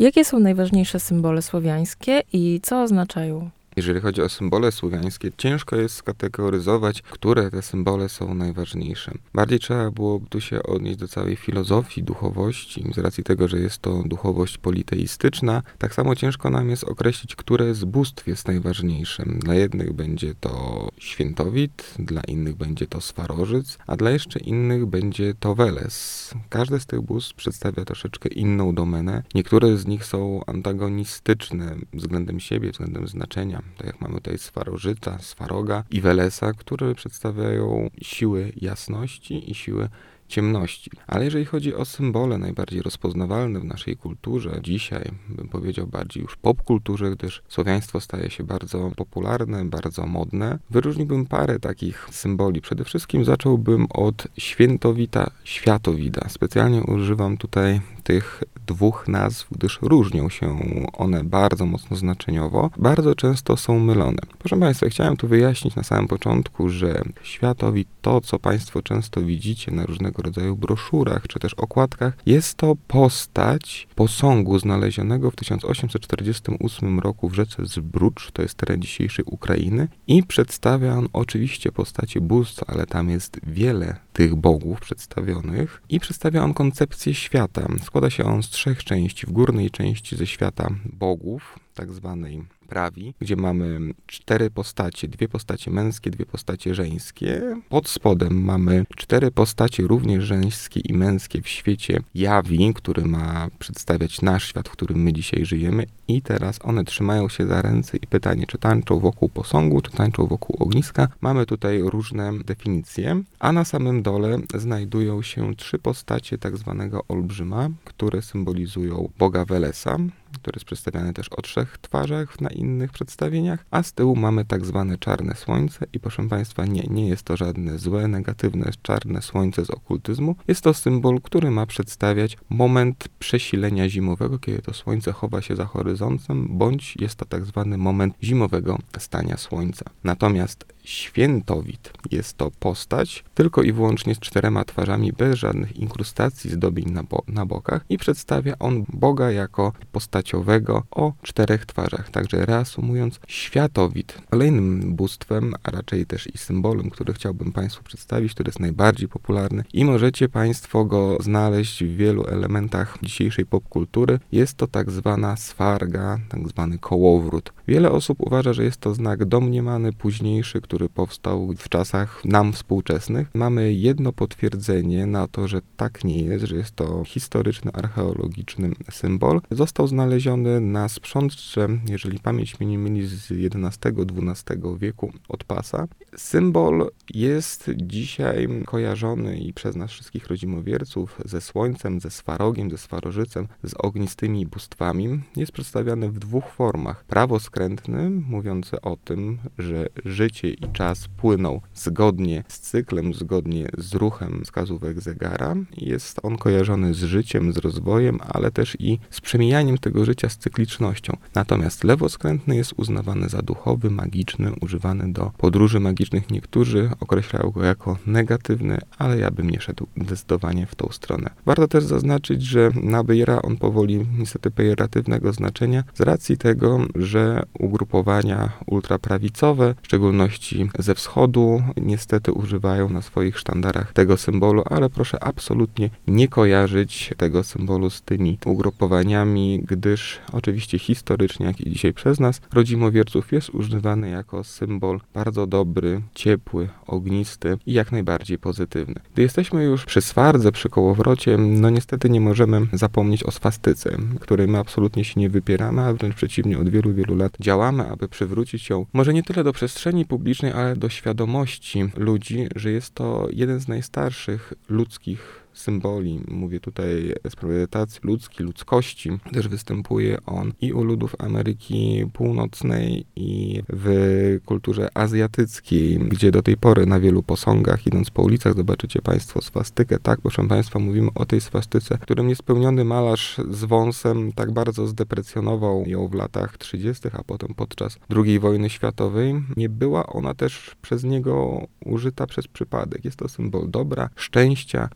Jakie są najważniejsze symbole słowiańskie i co oznaczają? Jeżeli chodzi o symbole słowiańskie, ciężko jest skategoryzować, które te symbole są najważniejsze. Bardziej trzeba byłoby tu się odnieść do całej filozofii duchowości, z racji tego, że jest to duchowość politeistyczna. Tak samo ciężko nam jest określić, które z bóstw jest najważniejsze. Dla jednych będzie to Świętowit, dla innych będzie to Swarożyc, a dla jeszcze innych będzie to Weles. Każde z tych bóstw przedstawia troszeczkę inną domenę. Niektóre z nich są antagonistyczne względem siebie, względem znaczenia. Tak jak mamy tutaj Swarożyca, Swaroga i Welesa, które przedstawiają siły jasności i siły ciemności. Ale jeżeli chodzi o symbole najbardziej rozpoznawalne w naszej kulturze, dzisiaj bym powiedział bardziej już popkulturze, gdyż słowiaństwo staje się bardzo popularne, bardzo modne, wyróżniłbym parę takich symboli. Przede wszystkim zacząłbym od Świętowita, Światowida. Specjalnie używam tutaj tych dwóch nazw, gdyż różnią się one bardzo mocno znaczeniowo. Bardzo często są mylone. Proszę Państwa, chciałem tu wyjaśnić na samym początku, że Światowit, to co Państwo często widzicie na różnego rodzaju broszurach, czy też okładkach, jest to postać posągu znalezionego w 1848 roku w rzece Zbrucz, to jest teren dzisiejszej Ukrainy, i przedstawia on oczywiście postacie bóstw, ale tam jest wiele tych bogów przedstawionych i przedstawia on koncepcję świata. Składa się on z 3 części. W górnej części ze świata bogów, tak zwanej prawi, gdzie mamy 4 postacie, 2 postacie męskie, 2 postacie żeńskie. Pod spodem mamy 4 postacie również żeńskie i męskie w świecie Jawi, który ma przedstawiać nasz świat, w którym my dzisiaj żyjemy, i teraz one trzymają się za ręce i pytanie, czy tańczą wokół posągu, czy tańczą wokół ogniska. Mamy tutaj różne definicje, a na samym dole znajdują się 3 postacie tak zwanego olbrzyma, które symbolizują boga Welesa, który jest przedstawiany też o 3 twarzach na innych przedstawieniach, a z tyłu mamy tak zwane czarne słońce i proszę Państwa, nie jest to żadne złe, negatywne czarne słońce z okultyzmu. Jest to symbol, który ma przedstawiać moment przesilenia zimowego, kiedy to słońce chowa się za horyzontem, bądź jest to tak zwany moment zimowego stania słońca. Natomiast Świętowit jest to postać tylko i wyłącznie z 4 twarzami, bez żadnych inkrustacji, zdobień na bokach, i przedstawia on Boga jako postaciowego o 4 twarzach. Także reasumując, Światowit kolejnym bóstwem, a raczej też i symbolem, który chciałbym Państwu przedstawić, który jest najbardziej popularny i możecie Państwo go znaleźć w wielu elementach dzisiejszej popkultury, jest to tak zwana swarga, tak zwany kołowrót. Wiele osób uważa, że jest to znak domniemany, późniejszy, który powstał w czasach nam współczesnych. Mamy jedno potwierdzenie na to, że tak nie jest, że jest to historyczny, archeologiczny symbol. Został znaleziony na sprzątce, jeżeli pamięć mnie nie myli, z XI-XII wieku od pasa. Symbol jest dzisiaj kojarzony i przez nas wszystkich rodzimowierców ze słońcem, ze Swarogiem, ze Swarożycem, z ognistymi bóstwami. Jest przedstawiany w 2 formach. Prawoskrętny, mówiący o tym, że życie i czas płyną zgodnie z cyklem, zgodnie z ruchem wskazówek zegara. Jest on kojarzony z życiem, z rozwojem, ale też i z przemijaniem tego życia, z cyklicznością. Natomiast lewoskrętny jest uznawany za duchowy, magiczny, używany do podróży magicznych. Niektórzy określają go jako negatywny, ale ja bym nie szedł zdecydowanie w tą stronę. Warto też zaznaczyć, że nabiera on powoli niestety pejoratywnego znaczenia z racji tego, że ugrupowania ultraprawicowe, w szczególności ze wschodu, niestety używają na swoich sztandarach tego symbolu, ale proszę absolutnie nie kojarzyć tego symbolu z tymi ugrupowaniami, gdyż oczywiście historycznie, jak i dzisiaj przez nas, rodzimowierców, jest używany jako symbol bardzo dobry, ciepły, ognisty i jak najbardziej pozytywny. Gdy jesteśmy już przy swardze, przy kołowrocie, no niestety nie możemy zapomnieć o swastyce, której my absolutnie się nie wypieramy, a wręcz przeciwnie, od wielu, wielu lat działamy, aby przywrócić ją może nie tyle do przestrzeni publicznej, ale do świadomości ludzi, że jest to jeden z najstarszych ludzkich symboli. Mówię tutaj z premedytacji ludzkości. Też występuje on i u ludów Ameryki Północnej, i w kulturze azjatyckiej, gdzie do tej pory na wielu posągach, idąc po ulicach, zobaczycie Państwo swastykę. Tak, proszę Państwa, mówimy o tej swastyce, którym niespełniony malarz z wąsem tak bardzo zdeprecjonował ją w latach 30., a potem podczas II wojny światowej. Nie była ona też przez niego użyta przez przypadek. Jest to symbol dobra, szczęścia, pomyślności,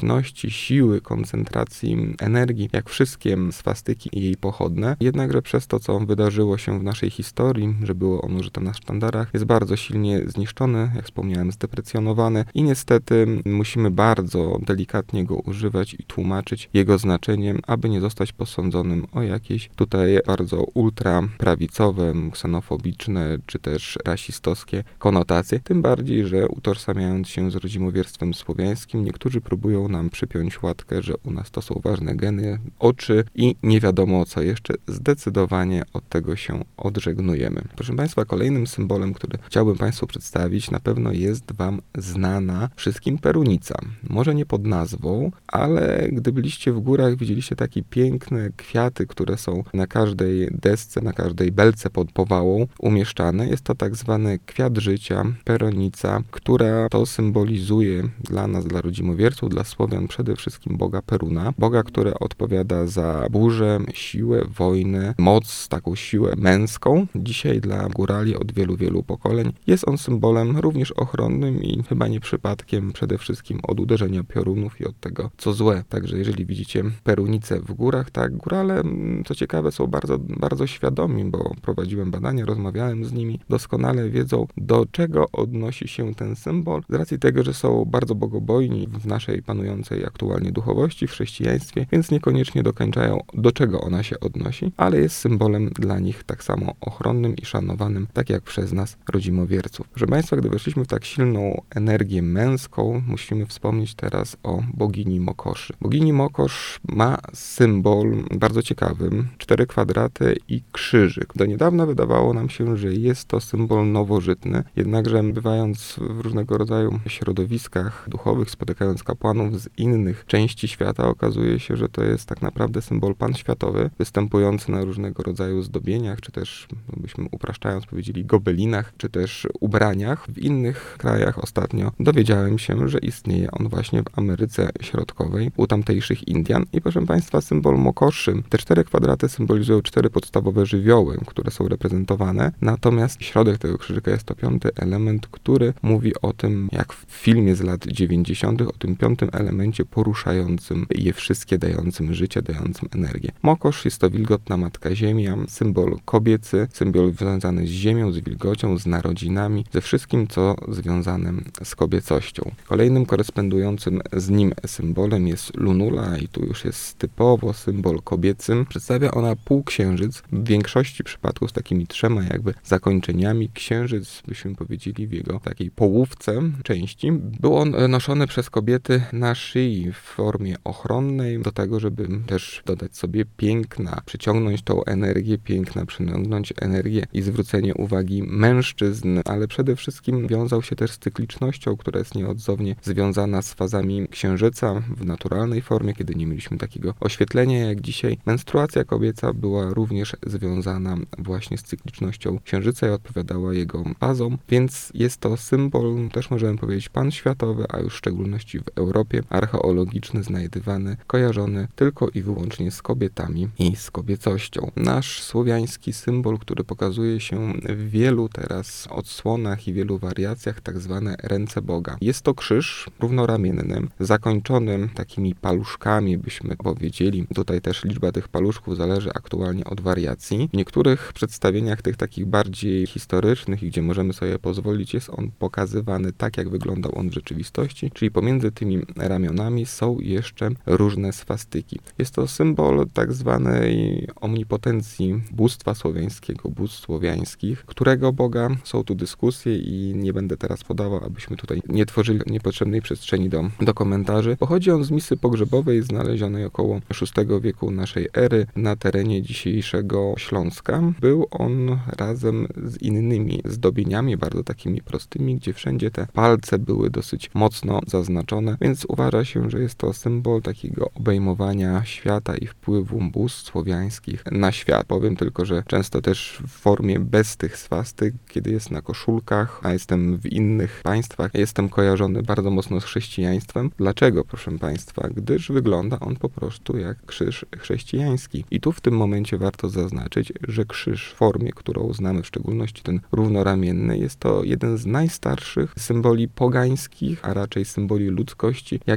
cykliczności, siły, koncentracji energii, jak wszystkie swastyki i jej pochodne. Jednakże przez to, co wydarzyło się w naszej historii, że było ono użyte na sztandarach, jest bardzo silnie zniszczony, jak wspomniałem, zdeprecjonowany i niestety musimy bardzo delikatnie go używać i tłumaczyć jego znaczeniem, aby nie zostać posądzonym o jakieś tutaj bardzo ultraprawicowe, ksenofobiczne czy też rasistowskie konotacje. Tym bardziej, że utożsamiając się z rodzimowierstwem słowiańskim, niektórzy próbują nam przypiąć łatkę, że u nas to są ważne geny, oczy i nie wiadomo co jeszcze. Zdecydowanie od tego się odżegnujemy. Proszę Państwa, kolejnym symbolem, który chciałbym Państwu przedstawić, na pewno jest Wam znana wszystkim perunica. Może nie pod nazwą, ale gdy byliście w górach, widzieliście takie piękne kwiaty, które są na każdej desce, na każdej belce pod powałą umieszczane. Jest to tak zwany kwiat życia, peronica, która to symbolizuje dla nas, dla rodzimowierców, dla Słowian przede wszystkim Boga Peruna. Boga, który odpowiada za burzę, siłę, wojnę, moc, taką siłę męską. Dzisiaj dla górali od wielu, wielu pokoleń jest on symbolem również ochronnym i chyba nie przypadkiem przede wszystkim od uderzenia piorunów i od tego, co złe. Także jeżeli widzicie perunicę w górach, tak, górale, co ciekawe, są bardzo, bardzo świadomi, bo prowadziłem badania, rozmawiałem z nimi, doskonale wiedzą, do czego odnosi się ten symbol, z racji tego, że są bardzo bogobojni w naszej panującej aktualnie duchowości, w chrześcijaństwie, więc niekoniecznie dokańczają, do czego ona się odnosi, ale jest symbolem dla nich tak samo ochronnym i szanowanym, tak jak przez nas, rodzimowierców. Proszę Państwa, gdy weszliśmy w tak silną energię męską, musimy wspomnieć teraz o bogini Mokoszy. Bogini Mokosz ma symbol bardzo ciekawy, 4 kwadraty i krzyżyk. Do niedawna wydawało nam się, że jest to symbol nowożytny, jednakże bywając w różnego rodzaju środowiskach duchowych, spotykając kapłanów z innych części świata, okazuje się, że to jest tak naprawdę symbol panświatowy, występujący na różnego rodzaju zdobieniach, czy też, byśmy upraszczając powiedzieli, gobelinach, czy też ubraniach. W innych krajach ostatnio dowiedziałem się, że istnieje on właśnie w Ameryce Środkowej, u tamtejszych Indian. I proszę Państwa, symbol Mokoszy. Te 4 kwadraty symbolizują 4 podstawowe żywioły, które są reprezentowane, natomiast środek tego krzyżyka jest to 5. element, który mówi o tym, jak w filmie z lat 90., o tym 5. elemencie poruszającym je wszystkie, dającym życie, dającym energię. Mokosz jest to wilgotna Matka Ziemia, symbol kobiecy, symbol związany z ziemią, z wilgocią, z narodzinami, ze wszystkim, co związane z kobiecością. Kolejnym korespondującym z nim symbolem jest Lunula i tu już jest typowo symbol kobiecy. Przedstawia ona półksiężyc, w większości przypadków z takimi 3 jakby zakończeniami. Księżyc, byśmy powiedzieli, w jego takiej połówce części. Był on noszony przez kobiety na szyi w formie ochronnej, do tego, żeby też dodać sobie piękna, przyciągnąć tą energię piękna, przyciągnąć energię i zwrócenie uwagi mężczyzn, ale przede wszystkim wiązał się też z cyklicznością, która jest nieodzownie związana z fazami księżyca w naturalnej formie, kiedy nie mieliśmy takiego oświetlenia jak dzisiaj. Menstruacja kobieca była również związana właśnie z cyklicznością księżyca i odpowiadała jego fazom, więc jest to symbol, też możemy powiedzieć, panświatowy, a już w szczególności w Europie archeologiczny, znajdywany, kojarzony tylko i wyłącznie z kobietami i z kobiecością. Nasz słowiański symbol, który pokazuje się w wielu teraz odsłonach i wielu wariacjach, tak zwane ręce Boga. Jest to krzyż równoramienny, zakończony takimi paluszkami, byśmy powiedzieli. Tutaj też liczba tych paluszków zależy aktualnie od wariacji. W niektórych przedstawieniach tych takich bardziej historycznych, gdzie możemy sobie pozwolić, jest on pokazywany tak, jak wyglądał on w rzeczywistości, czyli pomiędzy tymi ramionami są jeszcze różne swastyki. Jest to symbol tak zwanej omnipotencji bóstwa słowiańskiego, bóstw słowiańskich, którego Boga. Są tu dyskusje i nie będę teraz podawał, abyśmy tutaj nie tworzyli niepotrzebnej przestrzeni do komentarzy. Pochodzi on z misy pogrzebowej znalezionej około VI wieku naszej ery na terenie dzisiejszego Śląska. Był on razem z innymi zdobieniami, bardzo takimi prostymi, gdzie wszędzie te palce były dosyć mocno zaznaczone, więc uważa się, że jest to symbol takiego obejmowania świata i wpływu bóstw słowiańskich na świat. Powiem tylko, że często też w formie bez tych swastyk, kiedy jest na koszulkach, a jestem w innych państwach, jestem kojarzony bardzo mocno z chrześcijaństwem. Dlaczego, proszę Państwa? Gdyż wygląda on po prostu jak krzyż chrześcijański. I tu w tym momencie warto zaznaczyć, że krzyż w formie, którą znamy, w szczególności ten równoramienny, jest to jeden z najstarszych symboli pogańskich, a raczej symboli ludzkości,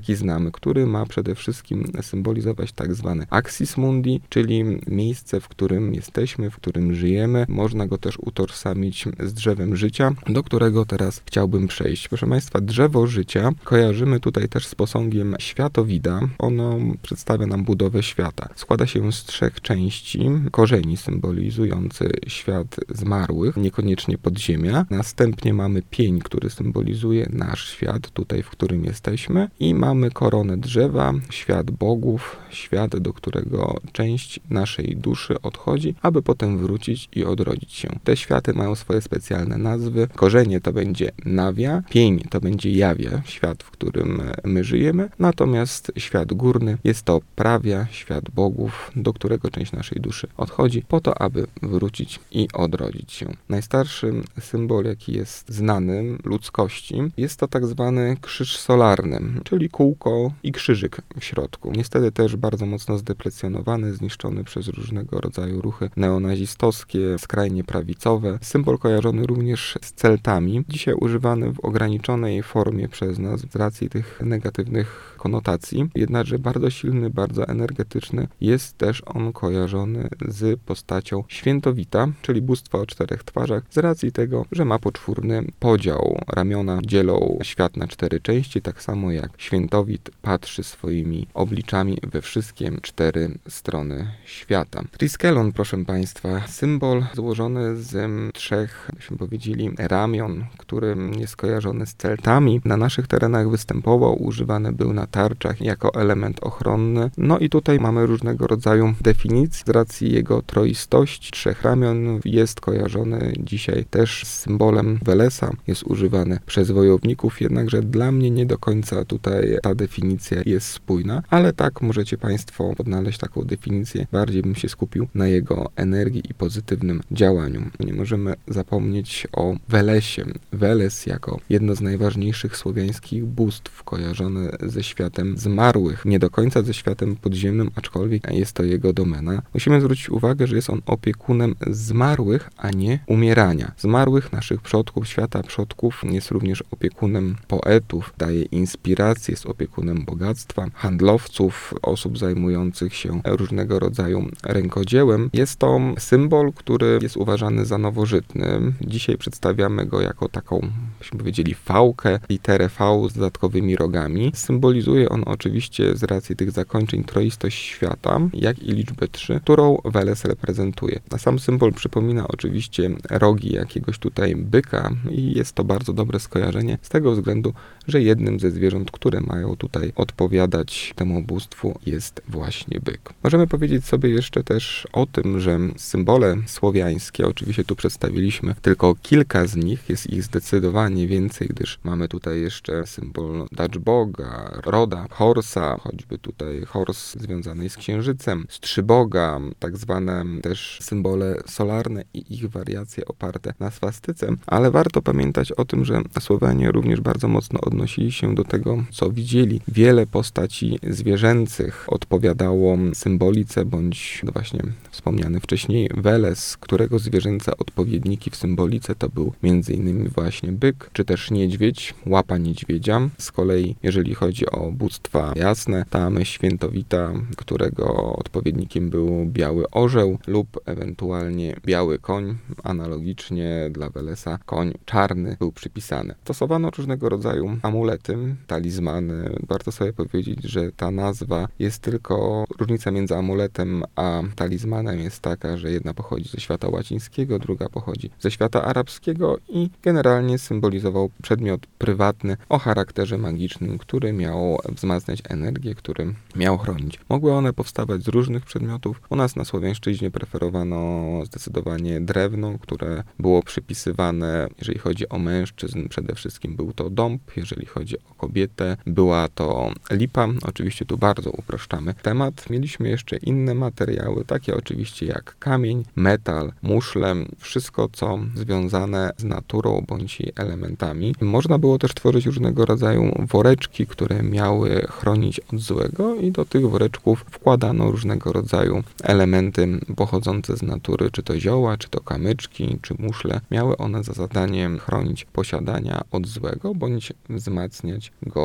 jaki znamy, który ma przede wszystkim symbolizować tak zwany axis mundi, czyli miejsce, w którym jesteśmy, w którym żyjemy. Można go też utożsamić z drzewem życia, do którego teraz chciałbym przejść. Proszę Państwa, drzewo życia kojarzymy tutaj też z posągiem światowida. Ono przedstawia nam budowę świata. Składa się z 3 części. Korzeni symbolizujący świat zmarłych, niekoniecznie podziemia. Następnie mamy pień, który symbolizuje nasz świat, tutaj w którym jesteśmy. I mamy koronę drzewa, świat bogów, świat, do którego część naszej duszy odchodzi, aby potem wrócić i odrodzić się. Te światy mają swoje specjalne nazwy. Korzenie to będzie Nawia, pień to będzie Jawia, świat, w którym my żyjemy. Natomiast świat górny jest to Prawia, świat bogów, do którego część naszej duszy odchodzi, po to, aby wrócić i odrodzić się. Najstarszy symbol, jaki jest znany ludzkości, jest to tak zwany krzyż solarny, czyli kółko i krzyżyk w środku. Niestety też bardzo mocno zdeprecjonowany, zniszczony przez różnego rodzaju ruchy neonazistowskie, skrajnie prawicowe. Symbol kojarzony również z Celtami, dzisiaj używany w ograniczonej formie przez nas z racji tych negatywnych konotacji, jednakże bardzo silny, bardzo energetyczny. Jest też on kojarzony z postacią Świętowita, czyli bóstwa o 4 twarzach, z racji tego, że ma poczwórny podział. Ramiona dzielą świat na 4 części, tak samo jak Świętowit patrzy swoimi obliczami we wszystkie 4 strony świata. Triskelon, proszę Państwa, symbol złożony z 3, byśmy powiedzieli, ramion, który jest kojarzony z Celtami. Na naszych terenach występował, używany był na tarczach jako element ochronny. No i tutaj mamy różnego rodzaju definicje. Z racji jego troistości 3 ramion jest kojarzony dzisiaj też z symbolem Welesa. Jest używany przez wojowników, jednakże dla mnie nie do końca tutaj ta definicja jest spójna, ale tak możecie Państwo odnaleźć taką definicję. Bardziej bym się skupił na jego energii i pozytywnym działaniu. Nie możemy zapomnieć o Welesie. Weles jako jedno z najważniejszych słowiańskich bóstw kojarzone ze światem zmarłych. Nie do końca ze światem podziemnym, aczkolwiek jest to jego domena. Musimy zwrócić uwagę, że jest on opiekunem zmarłych, a nie umierania. Zmarłych, naszych przodków, świata przodków. Jest również opiekunem poetów, daje inspirację, jest opiekunem bogactwa, handlowców, osób zajmujących się różnego rodzaju rękodziełem. Jest to symbol, który jest uważany za nowożytny. Dzisiaj przedstawiamy go jako taką, byśmy powiedzieli, fałkę, literę V z dodatkowymi rogami. Symbolizuje on oczywiście z racji tych zakończeń troistość świata, jak i liczbę 3, którą Weles reprezentuje. A sam symbol przypomina oczywiście rogi jakiegoś tutaj byka i jest to bardzo dobre skojarzenie z tego względu, że jednym ze zwierząt, które mają tutaj odpowiadać temu bóstwu, jest właśnie byk. Możemy powiedzieć sobie jeszcze też o tym, że symbole słowiańskie, oczywiście tu przedstawiliśmy tylko kilka z nich, jest ich zdecydowanie więcej, gdyż mamy tutaj jeszcze symbol Daczboga, Roda, Horsa, choćby tutaj Hors związany z księżycem, Strzyboga, tak zwane też symbole solarne i ich wariacje oparte na swastyce, ale warto pamiętać o tym, że Słowianie również bardzo mocno odnosili się do tego, co widzieli. Wiele postaci zwierzęcych odpowiadało symbolice, bądź właśnie wspomniany wcześniej Weles, którego zwierzęce odpowiedniki w symbolice to był m.in. właśnie byk, czy też niedźwiedź, łapa niedźwiedzia. Z kolei, jeżeli chodzi o bóstwa jasne, tam Świętowita, którego odpowiednikiem był biały orzeł lub ewentualnie biały koń. Analogicznie dla Welesa koń czarny był przypisany. Stosowano różnego rodzaju amulety, talizmany. Warto sobie powiedzieć, że ta nazwa jest tylko, różnica między amuletem a talizmanem jest taka, że jedna pochodzi ze świata łacińskiego, druga pochodzi ze świata arabskiego i generalnie symbolizował przedmiot prywatny o charakterze magicznym, który miał wzmacniać energię, który miał chronić. Mogły one powstawać z różnych przedmiotów. U nas na Słowiańszczyźnie preferowano zdecydowanie drewno, które było przypisywane, jeżeli chodzi o mężczyzn, przede wszystkim był to dąb, jeżeli chodzi o kobietę, była to lipa. Oczywiście tu bardzo upraszczamy temat. Mieliśmy jeszcze inne materiały, takie oczywiście jak kamień, metal, muszle, wszystko co związane z naturą bądź elementami. Można było też tworzyć różnego rodzaju woreczki, które miały chronić od złego i do tych woreczków wkładano różnego rodzaju elementy pochodzące z natury, czy to zioła, czy to kamyczki, czy muszle. Miały one za zadanie chronić posiadania od złego, bądź wzmacniać go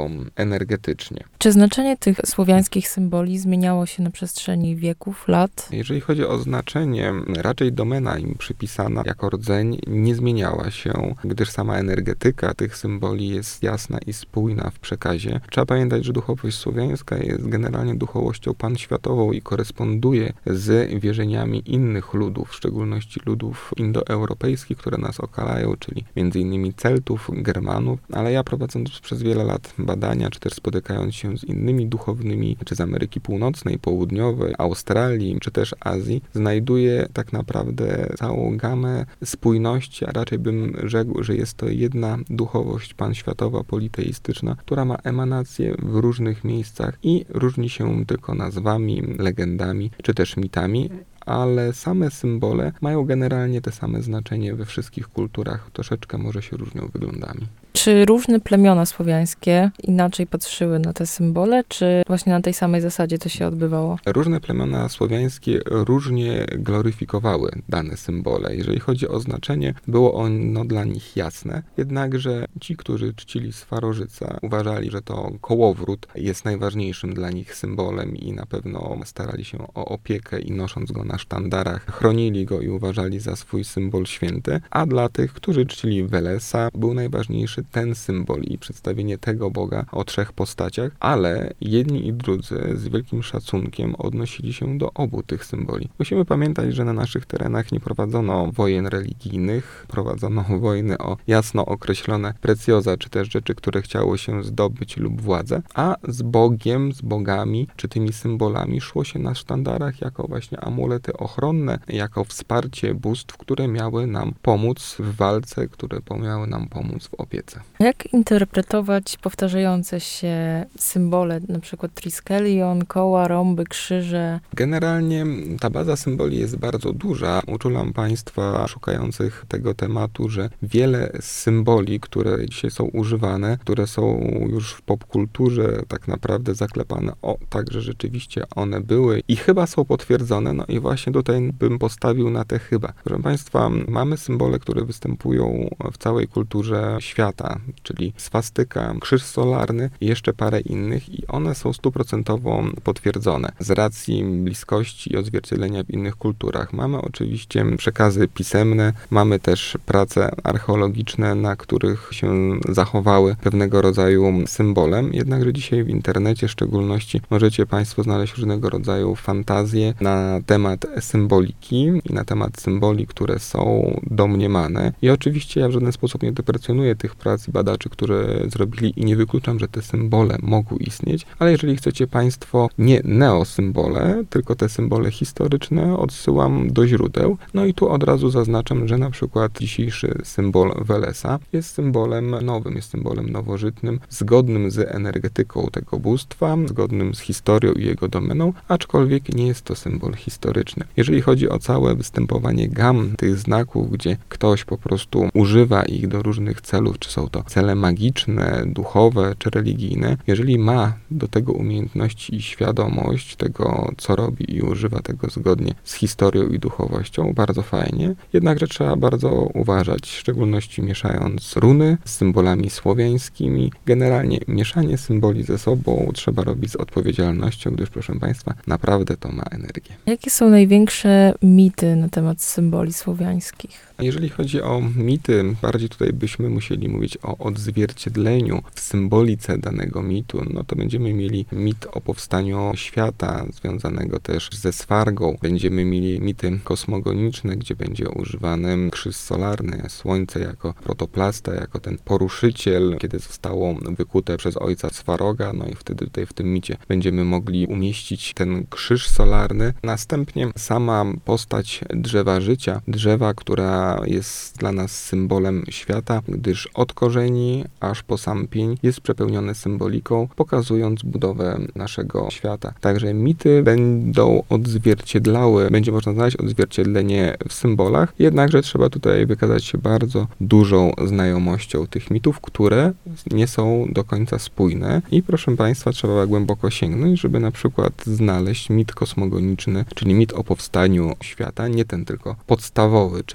energetycznie. Czy znaczenie tych słowiańskich symboli zmieniało się na przestrzeni wieków, lat? Jeżeli chodzi o znaczenie, raczej domena im przypisana jako rdzeń nie zmieniała się, gdyż sama energetyka tych symboli jest jasna i spójna w przekazie. Trzeba pamiętać, że duchowość słowiańska jest generalnie duchowością panświatową i koresponduje z wierzeniami innych ludów, w szczególności ludów indoeuropejskich, które nas okalają, czyli m.in. Celtów, Germanów, ale ja prowadząc przez wiele lat badania, czy też spotykając się z innymi duchownymi, czy z Ameryki Północnej, Południowej, Australii, czy też Azji, znajduję tak naprawdę całą gamę spójności, a raczej bym rzekł, że jest to jedna duchowość panświatowa, politeistyczna, która ma emanacje w różnych miejscach i różni się tylko nazwami, legendami, czy też mitami, ale same symbole mają generalnie te same znaczenie we wszystkich kulturach, troszeczkę może się różnią wyglądami. Czy różne plemiona słowiańskie inaczej patrzyły na te symbole, czy właśnie na tej samej zasadzie to się odbywało? Różne plemiona słowiańskie różnie gloryfikowały dane symbole. Jeżeli chodzi o znaczenie, było ono dla nich jasne, jednakże ci, którzy czcili Swarożyca, uważali, że to kołowrót jest najważniejszym dla nich symbolem i na pewno starali się o opiekę i nosząc go na sztandarach, chronili go i uważali za swój symbol święty, a dla tych, którzy czcili Welesa, był najważniejszy ten symbol i przedstawienie tego Boga o trzech postaciach, ale jedni i drudzy z wielkim szacunkiem odnosili się do obu tych symboli. Musimy pamiętać, że na naszych terenach nie prowadzono wojen religijnych, prowadzono wojny o jasno określone precjoza, czy też rzeczy, które chciało się zdobyć lub władzę, a z Bogiem, z bogami, czy tymi symbolami szło się na sztandarach jako właśnie amulety ochronne, jako wsparcie bóstw, które miały nam pomóc w walce, które miały nam pomóc w opiece. Jak interpretować powtarzające się symbole, na przykład triskelion, koła, rąby, krzyże? Generalnie ta baza symboli jest bardzo duża. Uczulam Państwa szukających tego tematu, że wiele symboli, które dzisiaj są używane, które są już w popkulturze tak naprawdę zaklepane, także rzeczywiście one były i chyba są potwierdzone, no i właśnie tutaj bym postawił na te chyba. Proszę Państwa, mamy symbole, które występują w całej kulturze świata, czyli swastyka, krzyż solarny i jeszcze parę innych i one są 100% potwierdzone z racji bliskości i odzwierciedlenia w innych kulturach. Mamy oczywiście przekazy pisemne, mamy też prace archeologiczne, na których się zachowały pewnego rodzaju symbolem, jednakże dzisiaj w internecie w szczególności możecie Państwo znaleźć różnego rodzaju fantazje na temat symboliki i na temat symboli, które są domniemane. I oczywiście ja w żaden sposób nie deprecjonuję tych prac i badaczy, które zrobili i nie wykluczam, że te symbole mogą istnieć, ale jeżeli chcecie Państwo nie neosymbole, tylko te symbole historyczne, odsyłam do źródeł. No i tu od razu zaznaczam, że na przykład dzisiejszy symbol Welesa jest symbolem nowym, jest symbolem nowożytnym, zgodnym z energetyką tego bóstwa, zgodnym z historią i jego domeną, aczkolwiek nie jest to symbol historyczny. Jeżeli chodzi o całe występowanie gam tych znaków, gdzie ktoś po prostu używa ich do różnych celów, czy są to cele magiczne, duchowe, czy religijne, jeżeli ma do tego umiejętności i świadomość tego, co robi i używa tego zgodnie z historią i duchowością, bardzo fajnie. Jednakże trzeba bardzo uważać, w szczególności mieszając runy z symbolami słowiańskimi. Generalnie mieszanie symboli ze sobą trzeba robić z odpowiedzialnością, gdyż, proszę Państwa, naprawdę to ma energię. Jakie są największe mity na temat symboli słowiańskich? Jeżeli chodzi o mity, bardziej tutaj byśmy musieli mówić o odzwierciedleniu w symbolice danego mitu, no to będziemy mieli mit o powstaniu świata, związanego też ze Swargą. Będziemy mieli mity kosmogoniczne, gdzie będzie używany krzyż solarny, słońce jako protoplasta, jako ten poruszyciel, kiedy zostało wykute przez ojca Swaroga, no i wtedy tutaj w tym micie będziemy mogli umieścić ten krzyż solarny. Następnie sama postać drzewa życia, drzewa, która jest dla nas symbolem świata, gdyż od korzeni aż po sam pień jest przepełnione symboliką, pokazując budowę naszego świata. Także mity będą odzwierciedlały, będzie można znaleźć odzwierciedlenie w symbolach, jednakże trzeba tutaj wykazać się bardzo dużą znajomością tych mitów, które nie są do końca spójne i proszę Państwa, trzeba głęboko sięgnąć, żeby na przykład znaleźć mit kosmogoniczny, czyli mit o powstaniu świata, nie ten tylko podstawowy, czyli że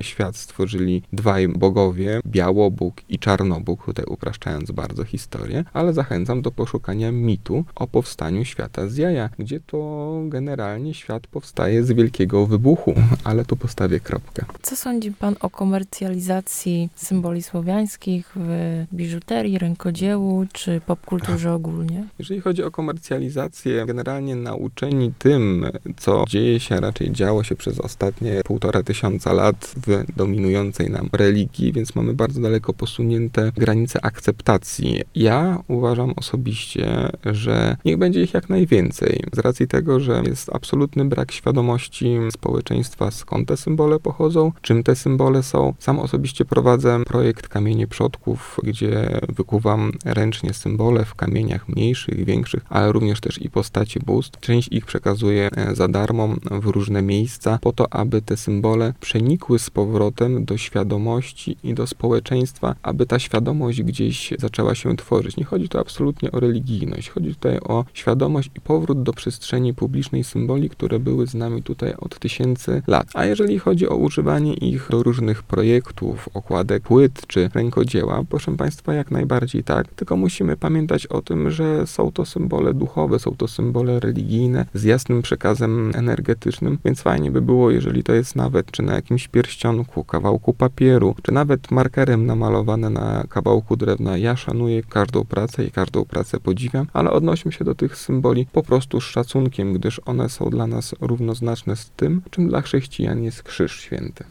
świat stworzyli dwaj bogowie, Białobóg i Czarnobóg, tutaj upraszczając bardzo historię, ale zachęcam do poszukania mitu o powstaniu świata z jaja, gdzie to generalnie świat powstaje z wielkiego wybuchu, ale tu postawię kropkę. Co sądzi pan o komercjalizacji symboli słowiańskich w biżuterii, rękodziełu czy popkulturze ogólnie? Jeżeli chodzi o komercjalizację, generalnie nauczeni tym, co dzieje się, raczej działo się przez ostatnie 1500 lat w dominującej nam religii, więc mamy bardzo daleko posunięte granice akceptacji. Ja uważam osobiście, że niech będzie ich jak najwięcej. Z racji tego, że jest absolutny brak świadomości społeczeństwa, skąd te symbole pochodzą, czym te symbole są. Sam osobiście prowadzę projekt Kamienie Przodków, gdzie wykuwam ręcznie symbole w kamieniach mniejszych, większych, ale również też i postaci bóstw. Część ich przekazuję za darmo w różne miejsca, po to, aby te symbole przenikły z powrotem do świadomości i do społeczeństwa, aby ta świadomość gdzieś zaczęła się tworzyć. Nie chodzi tu absolutnie o religijność, chodzi tutaj o świadomość i powrót do przestrzeni publicznej symboli, które były z nami tutaj od tysięcy lat. A jeżeli chodzi o używanie ich do różnych projektów, okładek płyt czy rękodzieła, proszę Państwa, jak najbardziej tak, tylko musimy pamiętać o tym, że są to symbole duchowe, są to symbole religijne z jasnym przekazem energetycznym, więc fajnie by było, jeżeli to jest nawet czy na jakimś pierścionku, kawałku papieru, czy nawet markerem namalowane na kawałku drewna. Ja szanuję każdą pracę i każdą pracę podziwiam, ale odnośmy się do tych symboli po prostu z szacunkiem, gdyż one są dla nas równoznaczne z tym, czym dla chrześcijan jest Krzyż Święty.